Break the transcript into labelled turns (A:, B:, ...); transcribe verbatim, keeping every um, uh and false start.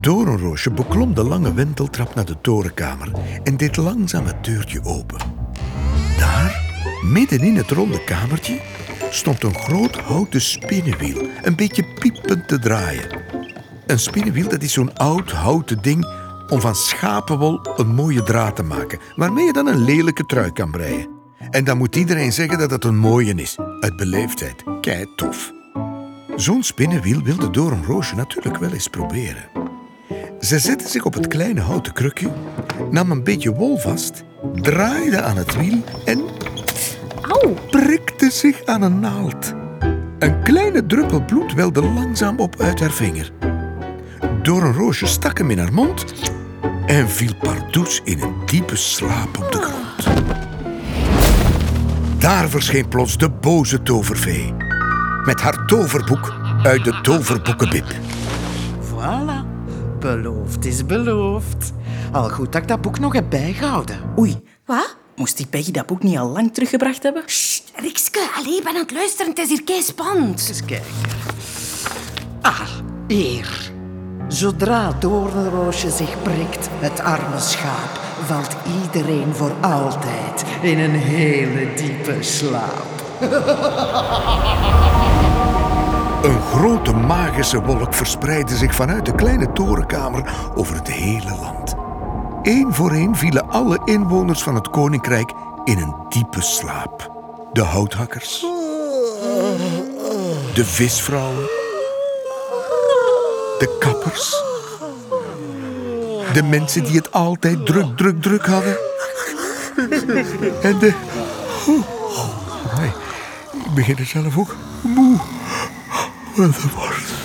A: Doornroosje beklom de lange wenteltrap naar de torenkamer en deed langzaam het deurtje open. Daar, midden in het ronde kamertje, stond een groot houten spinnenwiel, een beetje piepend te draaien. Een spinnenwiel, dat is zo'n oud houten ding om van schapenwol een mooie draad te maken, waarmee je dan een lelijke trui kan breien. En dan moet iedereen zeggen dat het een mooie is, uit beleefdheid. Kei tof. Zo'n spinnenwiel wilde Doornroosje natuurlijk wel eens proberen. Ze zette zich op het kleine houten krukje, nam een beetje wol vast, draaide aan het wiel en
B: Auw.
A: prikte zich aan een naald. Een kleine druppel bloed welde langzaam op uit haar vinger. Doornroosje stak hem in haar mond en viel pardoes in een diepe slaap op de grond. Daar verscheen plots de boze tovervee met haar toverboek uit de toverboekenbib.
C: Voilà, beloofd is beloofd. Al goed dat ik dat boek nog heb bijgehouden.
B: Oei,
D: Wat?
B: moest die Peggy dat boek niet al lang teruggebracht hebben?
D: Sst, Rikske, allee, ik ben aan het luisteren. Het is hier kei spannend.
C: Eens kijken. Ah, hier. Zodra Doornroosje zich prikt, het arme schaap, valt iedereen voor altijd in een hele diepe slaap.
A: Een grote magische wolk verspreidde zich vanuit de kleine torenkamer over het hele land. Eén voor één vielen alle inwoners van het koninkrijk in een diepe slaap. De houthakkers, de visvrouwen, de kappers, de mensen die het altijd druk, druk, druk hadden. En de... Oh, nee, ik begin er zelf ook moe van te worden.